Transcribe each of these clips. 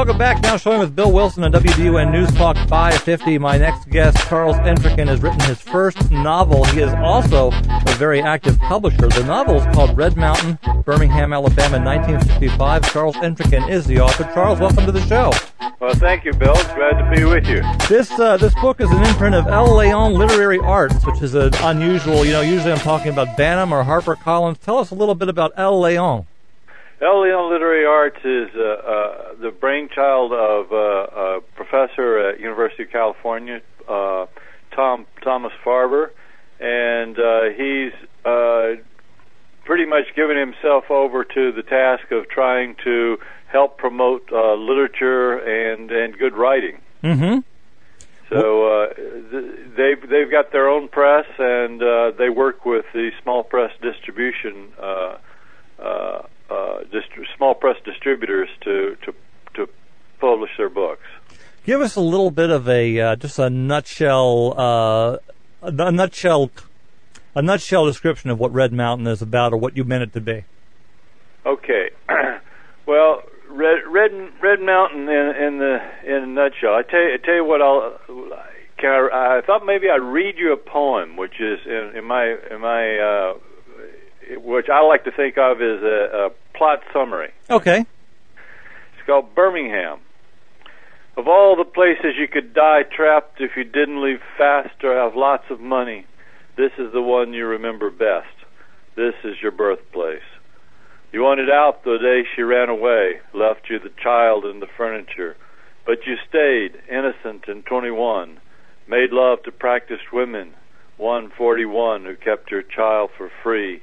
Welcome back. Now showing with Bill Wilson on WDUN News Talk 550. My next guest, Charles Entrekin, has written his first novel. He is also a very active publisher. The novel is called Red Mountain, Birmingham, Alabama, 1965. Charles Entrekin is the author. Charles, welcome to the show. Well, thank you, Bill. Glad to be with you. This book is an imprint of L. Leon Literary Arts, which is an unusual, usually I'm talking about Bantam or HarperCollins. Tell us a little bit about L. Leon. L. Leon Literary Arts is the brainchild of a professor at University of California, Thomas Farber, and he's pretty much given himself over to the task of trying to help promote literature and good writing. Mm-hmm. So they've got their own press, and they work with the small press distribution. Small press distributors to publish their books. Give us a little bit of a nutshell description of what Red Mountain is about, or what you meant it to be. Okay, well, Red Mountain in a nutshell. I tell you what. I thought maybe I'd read you a poem, which is in my which I like to think of as a plot summary. Okay. It's called Birmingham. Of all the places you could die trapped if you didn't leave fast or have lots of money, this is the one you remember best. This is your birthplace. You wanted out the day she ran away, left you the child and the furniture, but you stayed, innocent and 21, made love to practiced women, 141 who kept her child for free,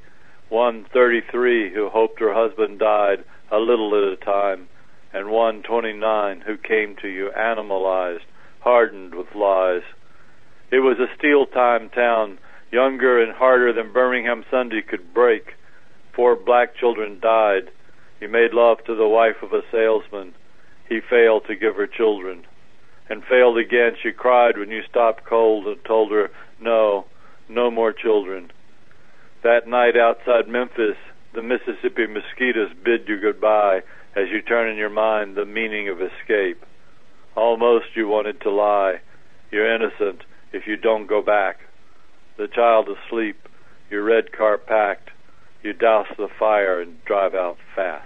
133 who hoped her husband died a little at a time, and 129 who came to you animalized, hardened with lies. It was a steel-time town, younger and harder than Birmingham Sunday could break. 4 black children died. You made love to the wife of a salesman. He failed to give her children. And failed again, she cried when you stopped cold and told her, no more children. That night outside Memphis, the Mississippi mosquitoes bid you goodbye as you turn in your mind the meaning of escape. Almost you wanted to lie. You're innocent if you don't go back. The child asleep, your red car packed. You douse the fire and drive out fast.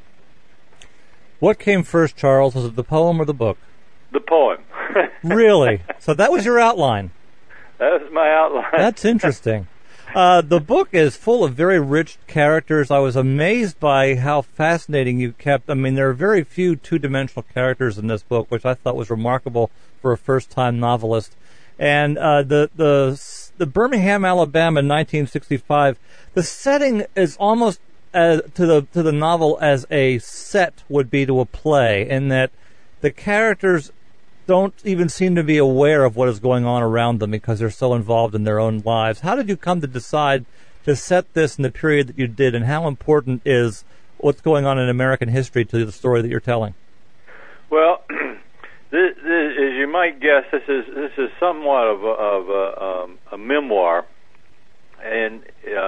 What came first, Charles? Was it the poem or the book? The poem. Really? So that was your outline? That was my outline. That's interesting. The book is full of very rich characters. I was amazed by how fascinating you kept. I mean, there are very few two-dimensional characters in this book, which I thought was remarkable for a first-time novelist. And the Birmingham, Alabama, 1965. The setting is almost to the novel as a set would be to a play, in that the characters don't even seem to be aware of what is going on around them because they're so involved in their own lives. How did you come to decide to set this in the period that you did, and how important is what's going on in American history to the story that you're telling? Well, this, as you might guess, this is somewhat of a memoir, and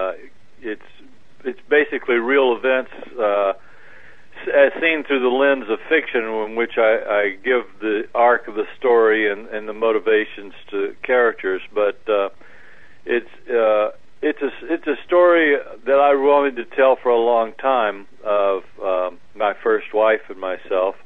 it's basically real events as seen through the lens of fiction, in which I give the arc of the story and the motivations to characters. But it's a story that I wanted to tell for a long time of my first wife and myself,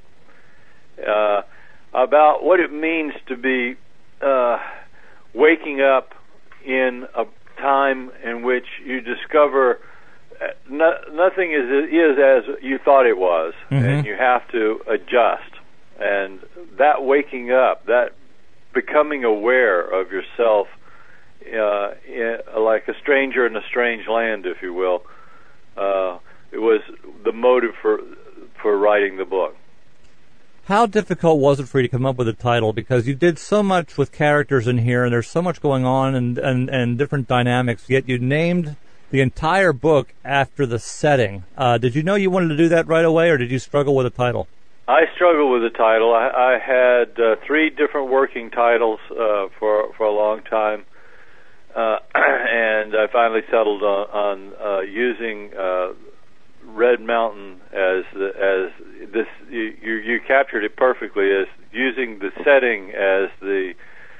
about what it means to be waking up in a time in which you discover nothing is as you thought it was, and you have to adjust. And that waking up, that becoming aware of yourself, like a stranger in a strange land, if you will, it was the motive for writing the book. How difficult was it for you to come up with a title? Because you did so much with characters in here, and there's so much going on and different dynamics, yet you named the entire book after the setting. Did you know you wanted to do that right away, or did you struggle with a title? I struggled with the title. I had 3 different working titles for a long time, and I finally settled on using Red Mountain as this. You captured it perfectly as using the setting as the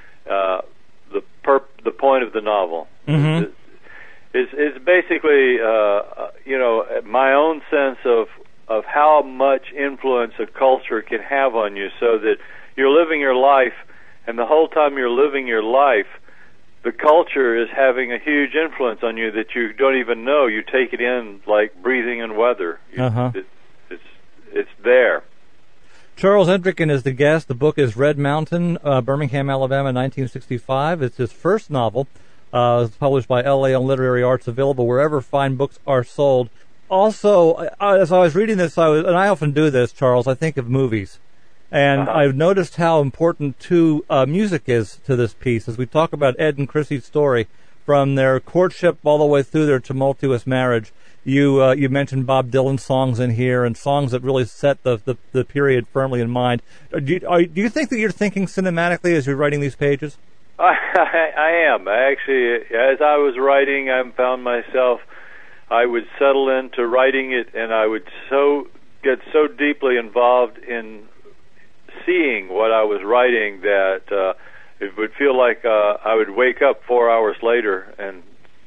point of the novel. Mm-hmm. It's basically my own sense of how much influence a culture can have on you, so that you're living your life, and the whole time you're living your life, the culture is having a huge influence on you that you don't even know. You take it in like breathing in weather. It's there. Charles Edrican is the guest. The book is Red Mountain, Birmingham, Alabama, 1965. It's his first novel. It's published by L.A. on Literary Arts, available wherever fine books are sold. Also, as I was reading this, and I often do this, Charles, I think of movies. And I've noticed how important, too, music is to this piece. As we talk about Ed and Chrissy's story, from their courtship all the way through their tumultuous marriage, you mentioned Bob Dylan songs in here, and songs that really set the period firmly in mind. Do you think that you're thinking cinematically as you're writing these pages? I am. Actually, as I was writing, I found myself, I would settle into writing it, and I would get so deeply involved in seeing what I was writing that it would feel like I would wake up 4 hours later and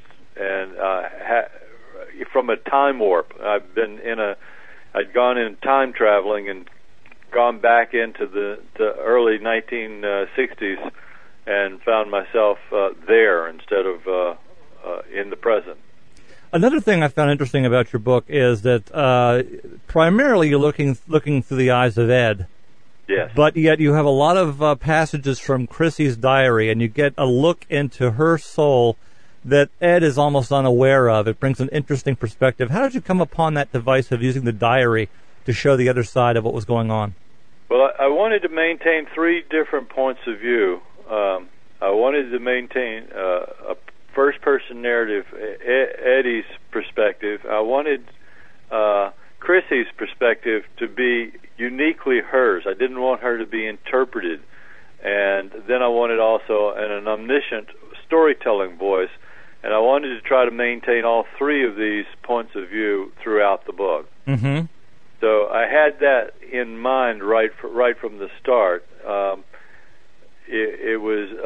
from a time warp. I'd gone in time traveling and gone back into the early 1960s and found myself there instead of in the present. Another thing I found interesting about your book is that primarily you're looking through the eyes of Ed. Yes. But yet you have a lot of passages from Chrissy's diary, and you get a look into her soul that Ed is almost unaware of. It brings an interesting perspective. How did you come upon that device of using the diary to show the other side of what was going on? Well, I wanted to maintain three different points of view. I wanted to maintain a first-person narrative, Eddie's perspective. I wanted Chrissy's perspective to be uniquely hers. I didn't want her to be interpreted. And then I wanted also an omniscient storytelling voice, and I wanted to try to maintain all three of these points of view throughout the book. Mm-hmm. So I had that in mind right from the start. It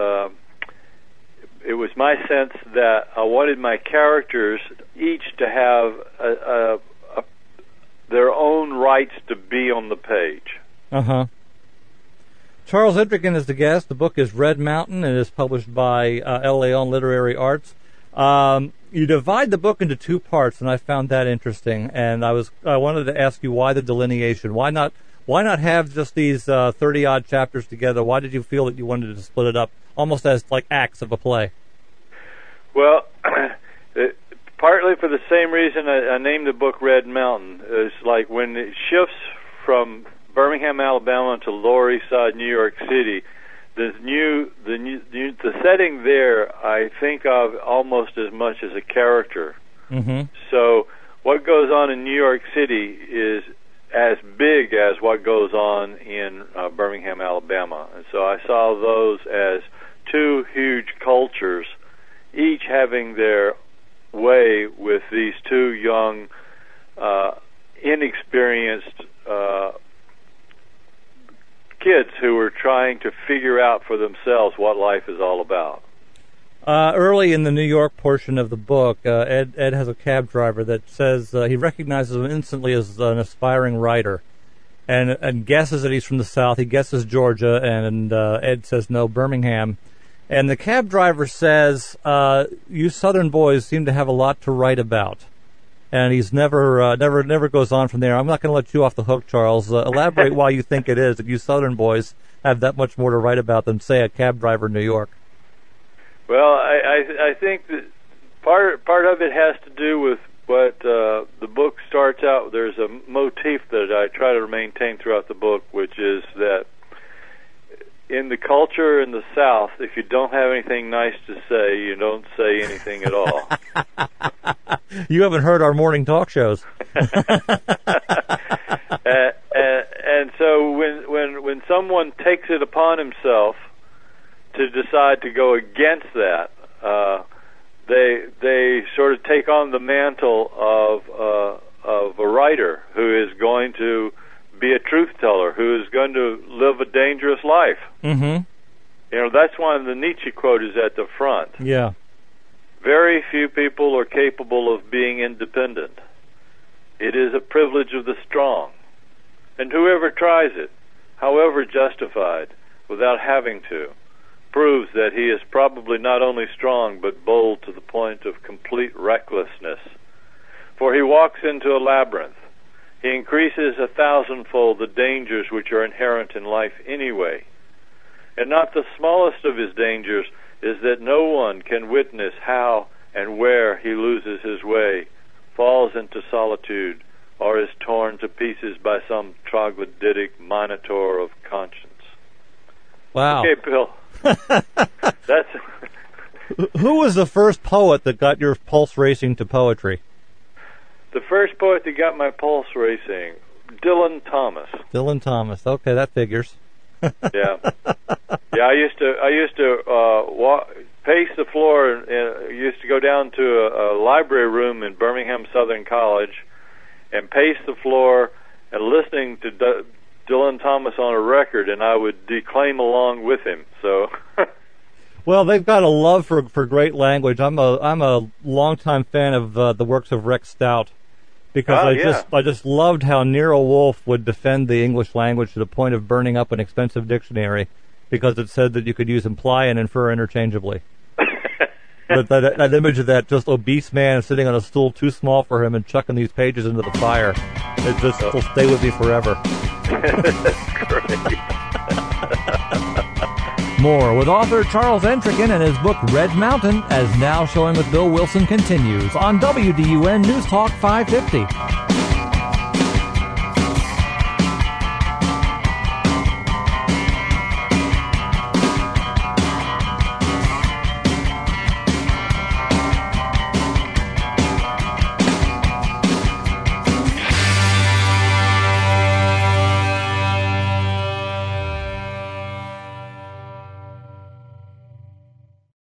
was my sense that I wanted my characters each to have their own rights to be on the page. Uh-huh. Charles Edrican is the guest. The book is Red Mountain, and is published by L.A. on Literary Arts. You divide the book into two parts, and I found that interesting. And I wanted to ask you why the delineation. Why not have just these 30-odd chapters together? Why did you feel that you wanted to split it up almost as like acts of a play? Well, partly for the same reason I named the book Red Mountain. It's like when it shifts from Birmingham, Alabama to Lower East Side, New York City, the setting there I think of almost as much as a character. Mm-hmm. So what goes on in New York City is as big as what goes on in Birmingham, Alabama. And so I saw those as two huge cultures, each having their way with these two young, inexperienced kids who were trying to figure out for themselves what life is all about. Early in the New York portion of the book, Ed has a cab driver that says he recognizes him instantly as an aspiring writer, and guesses that he's from the South. He guesses Georgia, and Ed says no, Birmingham. And the cab driver says, "You Southern boys seem to have a lot to write about." And he's never goes on from there. I'm not going to let you off the hook, Charles. Elaborate why you think it is that you Southern boys have that much more to write about than, say, a cab driver in New York. Well, I think that part of it has to do with what the book starts out. There's a motif that I try to maintain throughout the book, which is that in the culture in the South, if you don't have anything nice to say, you don't say anything at all. You haven't heard our morning talk shows. And so when someone takes it upon himself to decide to go against that, they sort of take on the mantle of a writer who is going to be a truth teller, who is going to live a dangerous life. Mm-hmm. You know, that's why the Nietzsche quote is at the front. Yeah. Very few people are capable of being independent. It is a privilege of the strong. And whoever tries it, however justified, without having to, proves that he is probably not only strong but bold to the point of complete recklessness. For he walks into a labyrinth. He increases 1,000-fold the dangers which are inherent in life anyway. And not the smallest of his dangers is that no one can witness how and where he loses his way, falls into solitude, or is torn to pieces by some troglodytic minotaur of conscience. Wow. Okay, Bill. That's Who was the first poet that got your pulse racing to poetry? the first poet that got my pulse racing, Dylan Thomas. Dylan Thomas. Okay, that figures. Yeah. I used to pace the floor, and used to go down to a library room in Birmingham Southern College and pace the floor and listening to Dylan Thomas on a record, and I would declaim along with him. So, well, they've got a love for great language. I'm a longtime fan of the works of Rex Stout, because I just loved how Nero Wolfe would defend the English language to the point of burning up an expensive dictionary because it said that you could use imply and infer interchangeably. But that image of that just obese man sitting on a stool too small for him and chucking these pages into the fire, it just will stay with me forever. That's great. More with author Charles Entricken and his book Red Mountain, as Now Showing with Bill Wilson continues on WDUN News Talk 550.